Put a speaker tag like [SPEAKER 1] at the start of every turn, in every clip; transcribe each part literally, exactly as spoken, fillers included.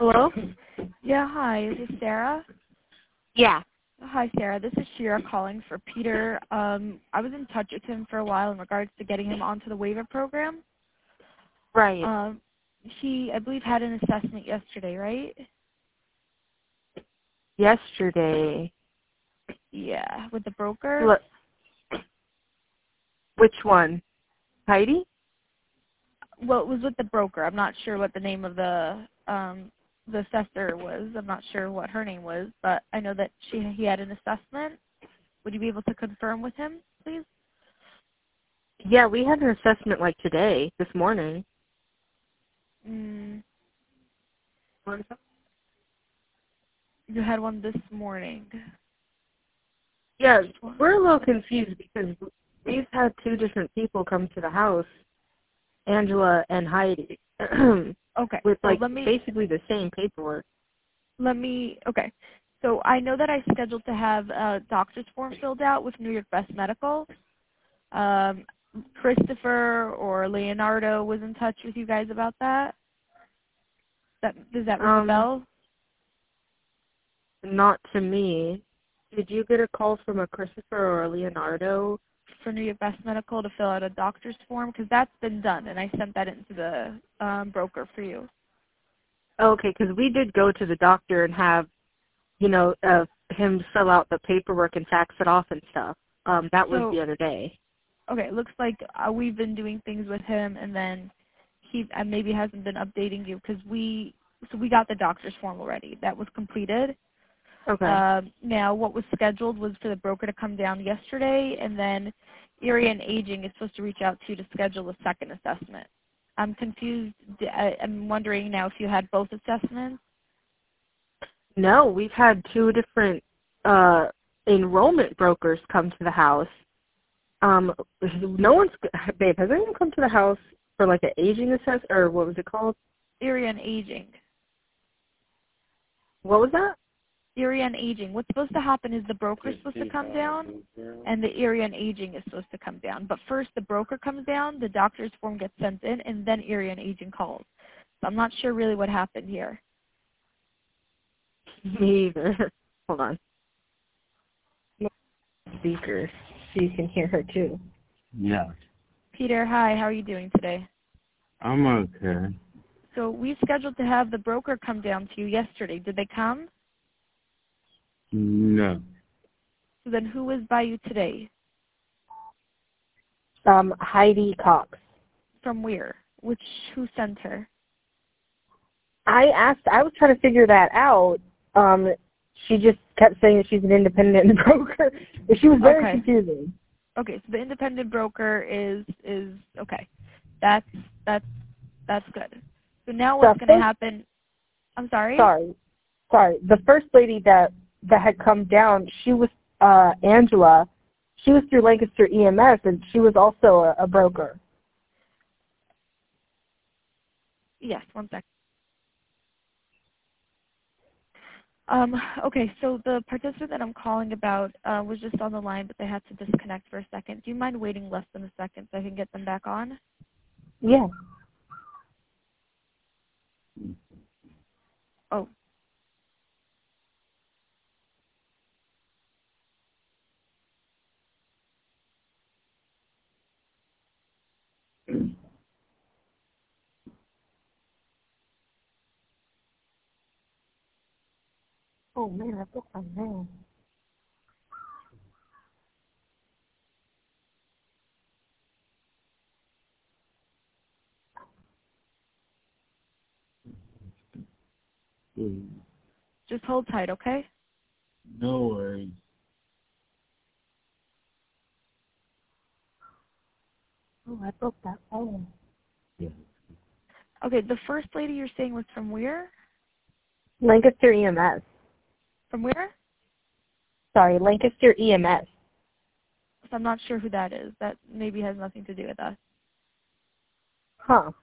[SPEAKER 1] Hello?
[SPEAKER 2] Yeah, hi. Is this Sarah?
[SPEAKER 1] Yeah.
[SPEAKER 2] Hi, Sarah. This is Shira calling for Peter. Um, I was in touch with him for a while in regards to getting him onto the waiver program.
[SPEAKER 1] Right.
[SPEAKER 2] Um, he, I believe, had an assessment yesterday, right?
[SPEAKER 1] Yesterday.
[SPEAKER 2] Yeah, with the broker.
[SPEAKER 1] Look, which one? Heidi?
[SPEAKER 2] Well, it was with the broker. I'm not sure what the name of the um, the assessor was. I'm not sure what her name was, but I know that she he had an assessment. Would you be able to confirm with him, please?
[SPEAKER 1] Yeah, we had an assessment like today, this morning.
[SPEAKER 2] Mm, you had one this morning.
[SPEAKER 1] Yeah, we're a little confused because we've had two different people come to the house, Angela and Heidi,
[SPEAKER 2] Okay,
[SPEAKER 1] with
[SPEAKER 2] so
[SPEAKER 1] like
[SPEAKER 2] let me
[SPEAKER 1] basically the same paperwork.
[SPEAKER 2] Let me, okay. So I know that I scheduled to have a doctor's form filled out with New York Best Medical. Um, Christopher or Leonardo was in touch with you guys about that. That does that ring a
[SPEAKER 1] Um,
[SPEAKER 2] bell?
[SPEAKER 1] not to me. Did you get a call from a Christopher or a Leonardo?
[SPEAKER 2] For New York Best Medical to fill out a doctor's form? Because that's been done, and I sent that into the um, broker for you.
[SPEAKER 1] Okay, because we did go to the doctor and have, you know, uh, him fill out the paperwork and fax it off and stuff. Um, that was
[SPEAKER 2] So,
[SPEAKER 1] the other day.
[SPEAKER 2] okay, it looks like uh, we've been doing things with him, and then he uh, maybe hasn't been updating you because we, so we got the doctor's form already. That was completed.
[SPEAKER 1] Okay.
[SPEAKER 2] Uh, now, what was scheduled was for the broker to come down yesterday, and then Area and Aging is supposed to reach out to you to schedule a second assessment. I'm confused. D- I- I'm wondering now if you had both assessments.
[SPEAKER 1] No, we've had two different uh, enrollment brokers come to the house. Um, no one's, babe, has anyone come to the house for like an aging assess, or what was it called?
[SPEAKER 2] Area and Aging.
[SPEAKER 1] What was that?
[SPEAKER 2] Area and Aging. What's supposed to happen is the broker is supposed to come down, and the Area and Aging is supposed to come down. But first, the broker comes down, the doctor's form gets sent in, and then Area and Aging calls. So I'm not sure really what happened here.
[SPEAKER 1] Me either. Hold on. Speaker, so you can hear her too.
[SPEAKER 3] Yeah,
[SPEAKER 2] Peter, hi. How are you doing today?
[SPEAKER 3] I'm okay.
[SPEAKER 2] So we scheduled to have the broker come down to you yesterday. Did they come?
[SPEAKER 3] No.
[SPEAKER 2] So then who was by you today?
[SPEAKER 1] Um, Heidi Cox.
[SPEAKER 2] From where? Which, who sent her?
[SPEAKER 1] I asked, I was trying to figure that out. Um, she just kept saying that she's an independent broker. She was very
[SPEAKER 2] Okay.
[SPEAKER 1] confusing.
[SPEAKER 2] Okay, so the independent broker is, is, okay. That's, that's, that's good. So now
[SPEAKER 1] The
[SPEAKER 2] what's going to
[SPEAKER 1] first,
[SPEAKER 2] happen, I'm sorry?
[SPEAKER 1] sorry, sorry. The first lady that, that had come down, she was uh, Angela. She was through Lancaster E M S, and she was also a, a broker.
[SPEAKER 2] Yes, one second. Um, okay, so the participant that I'm calling about uh, was just on the line, but they had to disconnect for a second. Do you mind waiting less than a second so I can get them back on?
[SPEAKER 1] Yeah.
[SPEAKER 2] Oh,
[SPEAKER 1] Oh, man, I broke my nail.
[SPEAKER 2] just hold tight, okay?
[SPEAKER 3] No worries.
[SPEAKER 1] Oh, I broke that phone.
[SPEAKER 3] Yeah.
[SPEAKER 2] Okay, the first lady you're saying was from where?
[SPEAKER 1] Lancaster E M S.
[SPEAKER 2] From where?
[SPEAKER 1] Sorry, Lancaster E M S.
[SPEAKER 2] So I'm not sure who that is. That maybe has nothing to do with us.
[SPEAKER 1] Huh.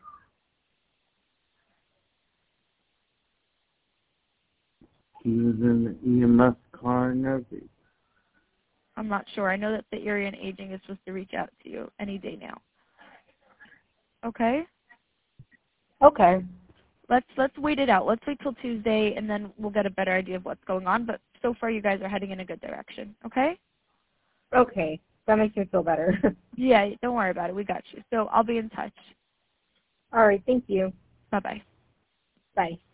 [SPEAKER 3] He was in the E M S car and everything.
[SPEAKER 2] I'm not sure. I know that the area and aging is supposed to reach out to you any day now. Okay?
[SPEAKER 1] Okay.
[SPEAKER 2] let's let's wait it out. Let's wait till Tuesday, and then we'll get a better idea of what's going on. But so far, you guys are heading in a good direction. Okay?
[SPEAKER 1] Okay. That makes me feel better.
[SPEAKER 2] Yeah, don't worry about it. We got you. So I'll be in touch.
[SPEAKER 1] All right. Thank you.
[SPEAKER 2] Bye-bye.
[SPEAKER 1] Bye.